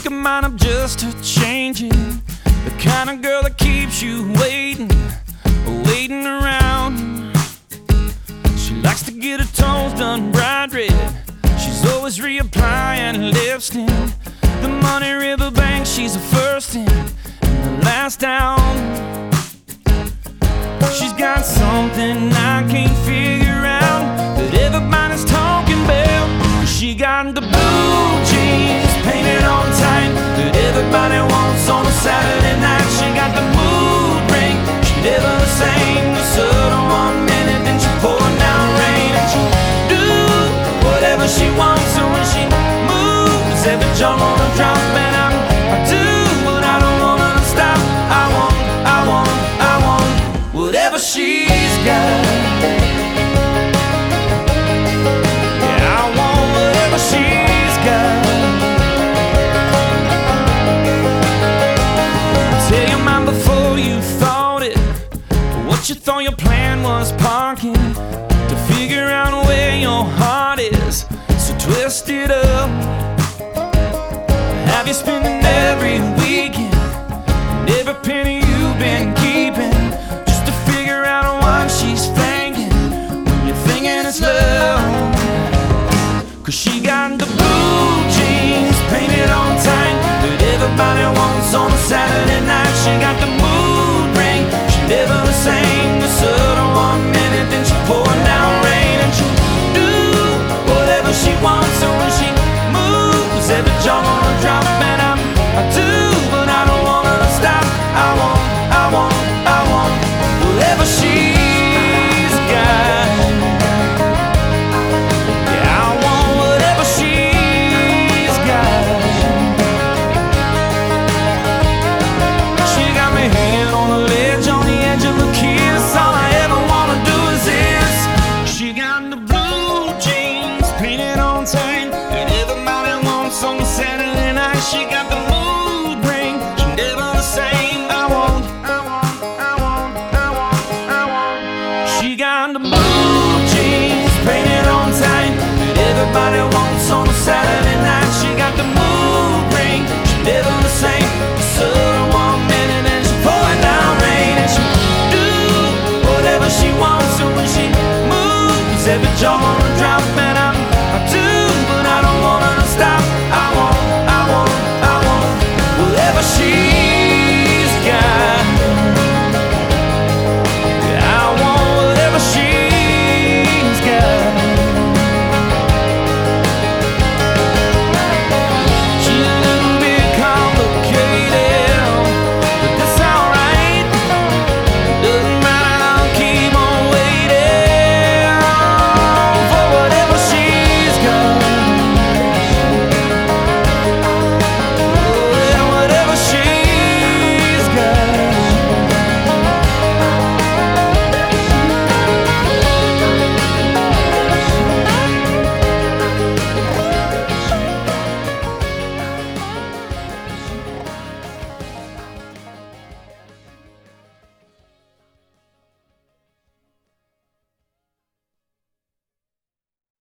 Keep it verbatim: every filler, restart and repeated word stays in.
think I might have just her changing. The kind of girl that keeps you waiting, waiting around. She likes to get her toes done bright red. She's always reapplying lipstick. The Money River Bank, she's the first in and the last down. She's got something I can't figure out that everybody's talking about. She got the blue jeans painted on tight that everybody wants on a Saturday night. She got the mood ring, she never the same. The sun on one minute, then she pouring down rain. And she do whatever she wants, and when she moves, every jaw wanna drop. And I'm, I do, but I don't wanna stop. I want, I want, I want whatever she's got. Yeah, I want whatever she's got. Tell your mind before you thought it, what you thought your plan was parking, to figure out where your heart is, so twist it up. Have you spending every weekend and every penny you've been keeping, just to figure out what she's thinking when you're thinking it's love? Cause she got the blue jeans painted on tight that everybody wants on a Saturday night. She got the mood ring, she never the same. The sun on one minute, then she pouring down rain. And she do whatever she wants, and when she moves, every jaw wanna drop. And I'm, I do, but I don't wanna stop. I want, I want, I want whatever she's got. Yeah, I want whatever she's got. She got me hanging on the ledge, on the edge of a kiss. All I ever wanna do is this. She got the blue jeans painted on tight that everybody wants on Saturday night. She got